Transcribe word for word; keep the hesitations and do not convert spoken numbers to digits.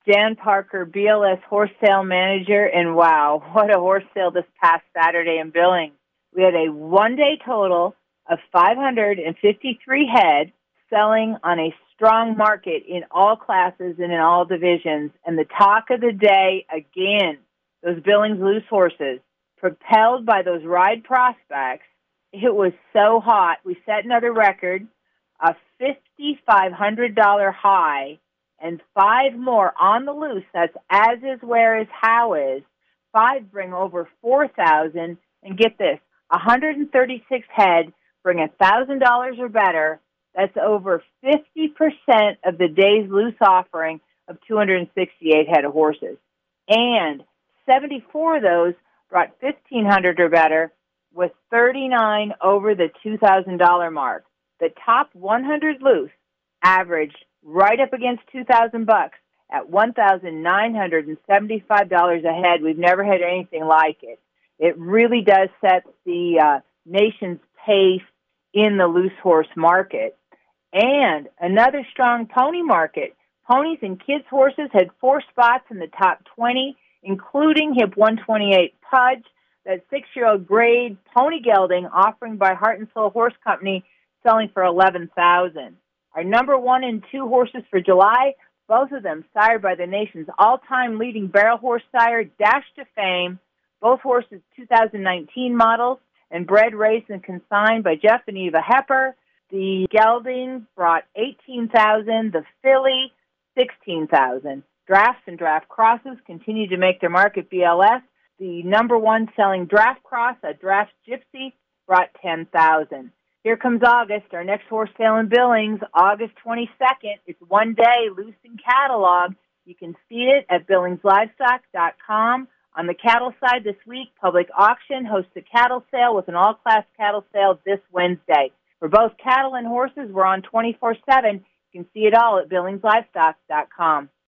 Jan Parker, B L S Horse Sale Manager, and wow, what a horse sale this past Saturday in Billings. We had a one-day total of five hundred fifty-three head selling on a strong market in all classes and in all divisions. And the talk of the day, again, those Billings loose horses, propelled by those ride prospects. It was so hot. We set another record, a five thousand five hundred dollars high, and five more on the loose. That's as is, where is, how is. Five bring over four thousand dollars, and get this, one hundred thirty-six head bring one thousand dollars or better. That's over fifty percent of the day's loose offering of two hundred sixty-eight head of horses. And seventy-four of those brought fifteen hundred dollars or better, with thirty-nine over the two thousand dollars mark. The top one hundred loose averaged right up against two thousand bucks at one thousand nine hundred seventy-five dollars a head. We've never had anything like it. It really does set the uh, nation's pace in the loose horse market. And another strong pony market. Ponies and kids' horses had four spots in the top twenty, including Hip one twenty-eight Pudge, that six-year-old grade pony gelding offering by Heart and Soul Horse Company, selling for eleven thousand dollars. Our number one and two horses for July, both of them sired by the nation's all-time leading barrel horse sire, Dash to Fame. Both horses two thousand nineteen models and bred, raised, and consigned by Jeff and Eva Hepper. The gelding brought eighteen thousand dollars, the filly sixteen thousand dollars. Drafts and draft crosses continue to make their mark at B L S. The number one selling draft cross, a draft gypsy, brought ten thousand dollars. Here comes August, our next horse sale in Billings, August twenty-second. It's one day, loose in catalog. You can see it at billings livestock dot com. On the cattle side this week, Public Auction hosts a cattle sale with an all-class cattle sale this Wednesday. For both cattle and horses, we're on twenty-four seven. You can see it all at billings livestock dot com.